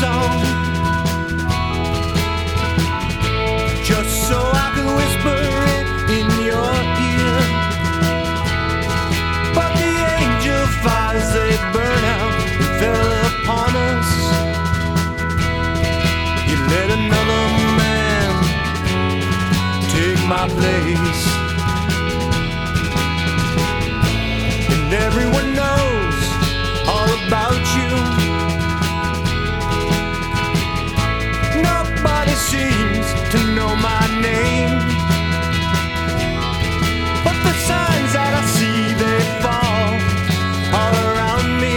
song, just so I could whisper it in your ear. But the angel fires, they burn out and fell upon us. You let another man take my place, and everyone knows all about you. Nobody seems to know my name, but the signs that I see, they fall all around me.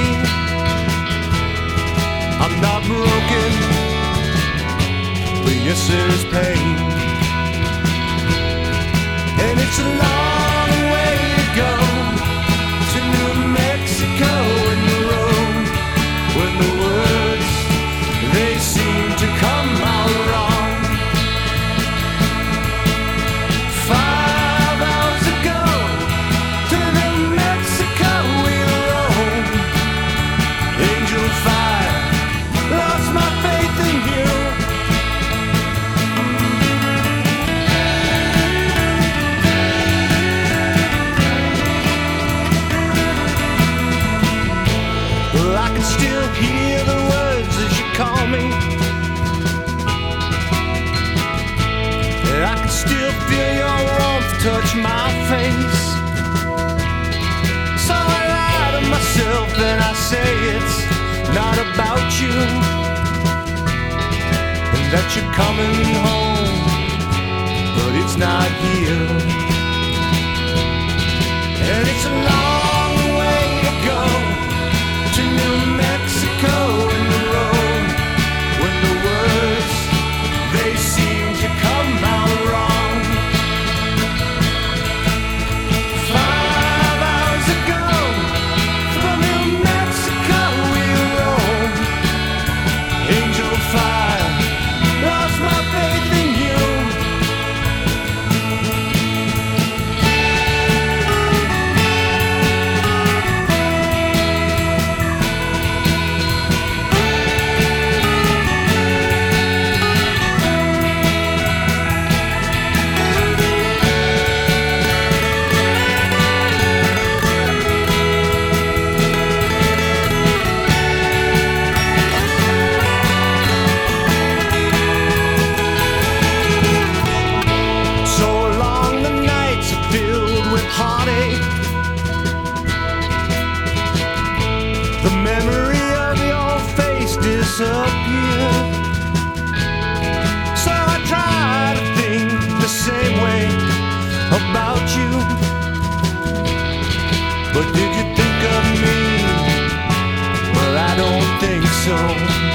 I'm not broken, but yes, there's pain, and it's a long way to go to New Mexico and the road when the words, they seem to come out wrong. 5 hours ago to New Mexico we rode. Angel fire, lost my faith in you. Well, I can still hear the words as you call me. I can still feel your warmth touch my face. So I lie to myself and I say it's not about you, and that you're coming home, but it's not here. And it's a long way to go to New Mexico and the road when the words, they seem to come out wrong. 5 hours ago from New Mexico we rode. Angel fire, lost my faith in you. So long the nights are filled with heartache. The memory of your face disappeared. So I try to think the same way about you. But did you think of me? Well, I don't think so.